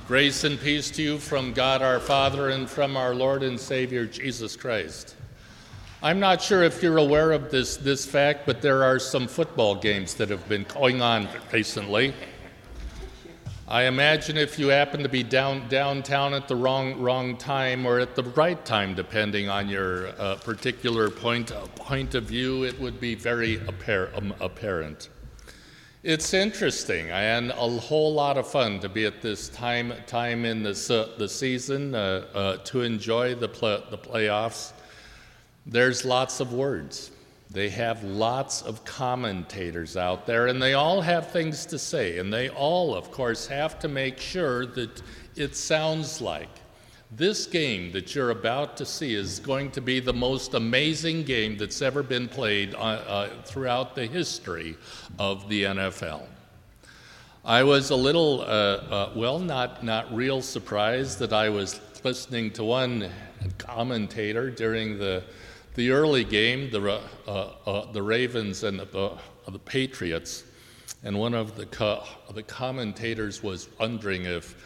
Grace and peace to you from God our Father and from our Lord and Savior Jesus Christ. I'm not sure if you're aware of this fact, but there are some football games that have been going on recently. I imagine if you happen to be downtown at the wrong time or at the right time, depending on your particular point of view, it would be very apparent. It's interesting and a whole lot of fun to be at this time in the season to enjoy the playoffs. There's lots of words. They have lots of commentators out there, and they all have things to say, and they all, of course, have to make sure that it sounds like this game that you're about to see is going to be the most amazing game that's ever been played throughout the history of the NFL. I was a little, not real surprised that I was listening to one commentator during the early game, the Ravens and the Patriots, and one of the commentators was wondering if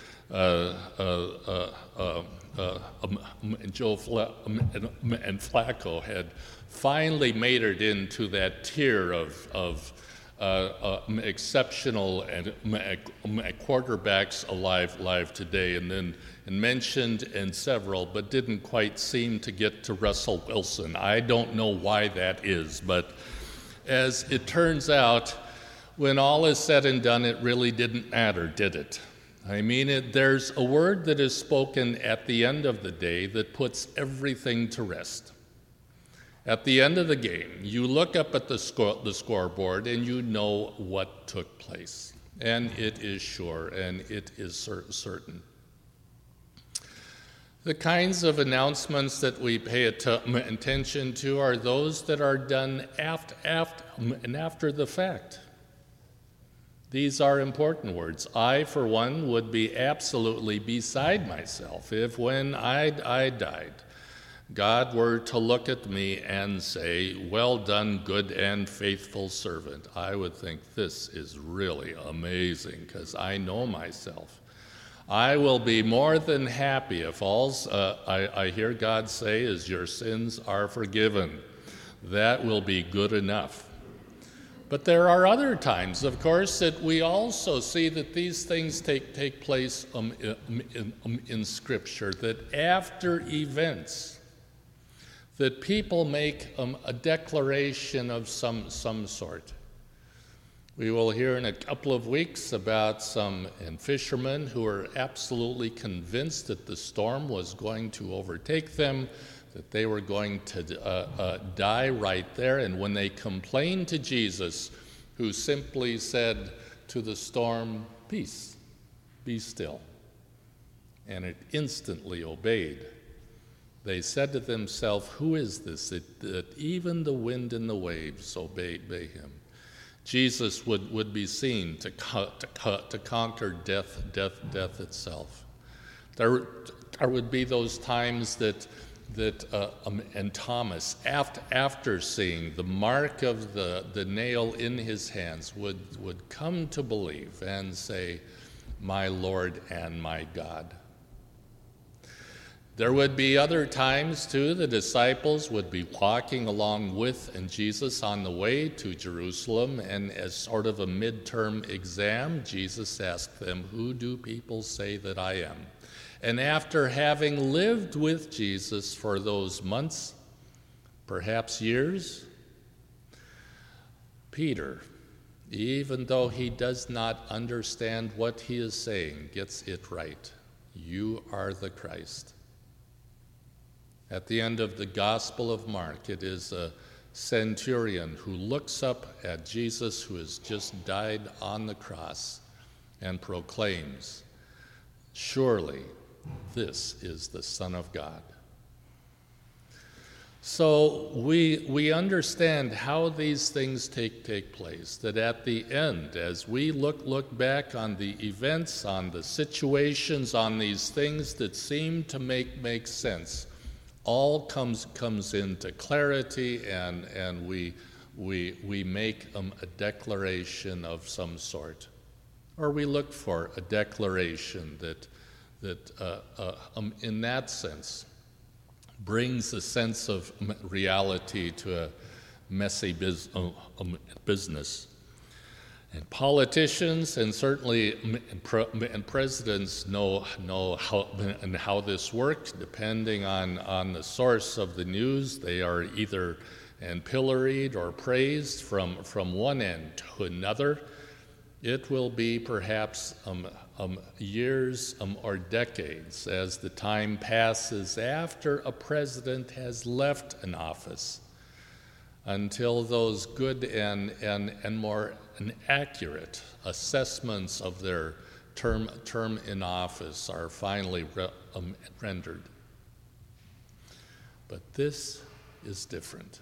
Joe Flacco had finally made it into that tier of exceptional and quarterbacks alive today, and then mentioned several, but didn't quite seem to get to Russell Wilson. I don't know why that is, but as it turns out, when all is said and done, it really didn't matter, did it? I mean, there's a word that is spoken at the end of the day that puts everything to rest. At the end of the game, you look up at the scoreboard and you know what took place. And it is sure, and it is certain. The kinds of announcements that we pay attention to are those that are done after the fact. These are important words. I, for one, would be absolutely beside myself if when I died, God were to look at me and say, "Well done, good and faithful servant." I would think this is really amazing because I know myself. I will be more than happy if all I hear God say is, "Your sins are forgiven." That will be good enough. But there are other times, of course, that we also see that these things take place in Scripture, that after events, that people make a declaration of some sort. We will hear in a couple of weeks about some fishermen who are absolutely convinced that the storm was going to overtake them, that they were going to die right there. And when they complained to Jesus, who simply said to the storm, "Peace, be still," and it instantly obeyed, they said to themselves, "Who is this that even the wind and the waves obey him?" Jesus would be seen to conquer death itself. There would be those times that and Thomas, after seeing the mark of the nail in his hands, would come to believe and say, "My Lord and my God." There would be other times, too, the disciples would be walking along with Jesus on the way to Jerusalem, and as sort of a midterm exam, Jesus asked them, "Who do people say that I am?" And after having lived with Jesus for those months, perhaps years, Peter, even though he does not understand what he is saying, gets it right. "You are the Christ." At the end of the Gospel of Mark, it is a centurion who looks up at Jesus, who has just died on the cross, and proclaims, "Surely this is the Son of God." So we understand how these things take place, that at the end, as we look back on the events, on the situations, on these things that seem to make sense, all comes into clarity, and we make a declaration of some sort. Or we look for a declaration that that in that sense brings a sense of reality to a messy business. And politicians and certainly presidents know how this works. Depending on the source of the news, they are either pilloried or praised from one end to another. It will be perhaps years or decades as the time passes after a president has left an office until those good and more accurate assessments of their term in office are finally rendered. But this is different.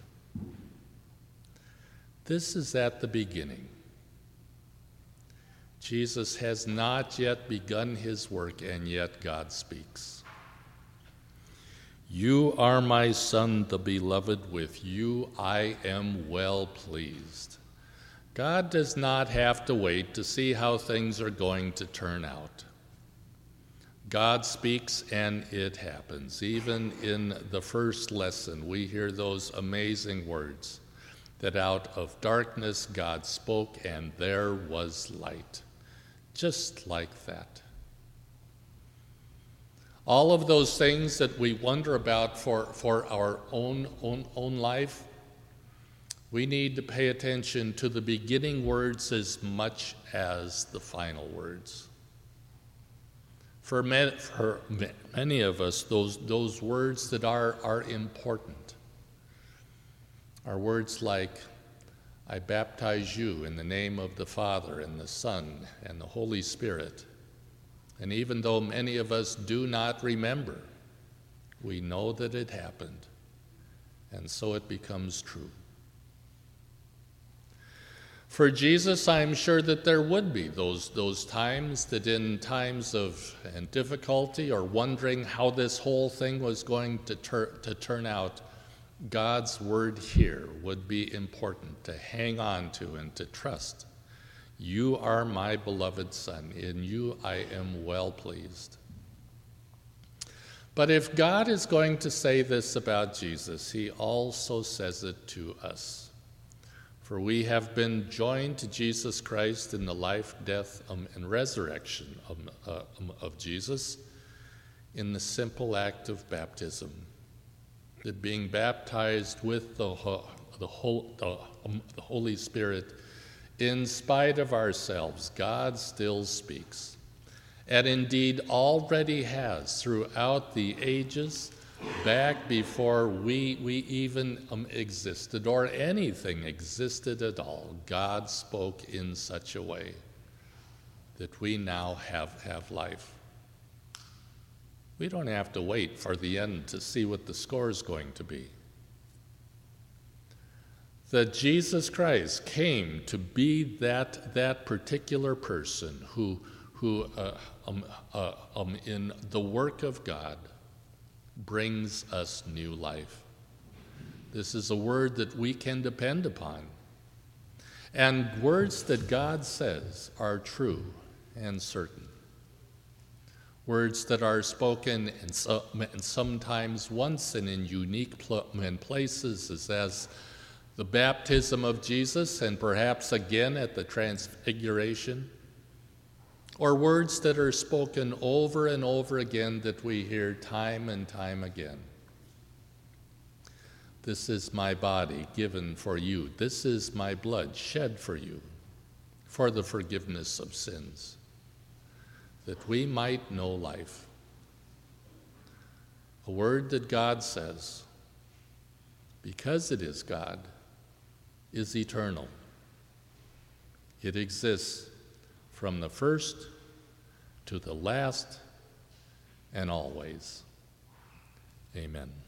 This is at the beginning. Jesus has not yet begun his work, and yet God speaks. You are my son, the beloved, with you I am well pleased. God does not have to wait to see how things are going to turn out. God speaks and it happens. Even in the first lesson, we hear those amazing words that out of darkness God spoke and there was light. Just like that. All of those things that we wonder about for our own life, we need to pay attention to the beginning words as much as the final words. For many of us, those words that are important are words like, I baptize you in the name of the Father and the Son and the Holy Spirit. And even though many of us do not remember, we know that it happened, and so it becomes true. For Jesus, I'm sure that there would be those times that in times of difficulty or wondering how this whole thing was going to turn out, God's word here would be important to hang on to and to trust. You are my beloved Son. In you I am well pleased. But if God is going to say this about Jesus, he also says it to us. For we have been joined to Jesus Christ in the life, death, and resurrection of Jesus in the simple act of baptism. That being baptized with the Holy Spirit, in spite of ourselves, God still speaks, and indeed already has throughout the ages, back before we even existed or anything existed at all. God spoke in such a way that we now have life. We don't have to wait for the end to see what the score is going to be. That Jesus Christ came to be that particular person who in the work of God brings us new life. This is a word that we can depend upon. And words that God says are true and certain. Words that are spoken and sometimes once and in unique places as the baptism of Jesus and perhaps again at the Transfiguration, or words that are spoken over and over again that we hear time and time again. This is my body given for you. This is my blood shed for you for the forgiveness of sins, that we might know life. A word that God says, because it is God, is eternal. It exists from the first to the last and always. Amen.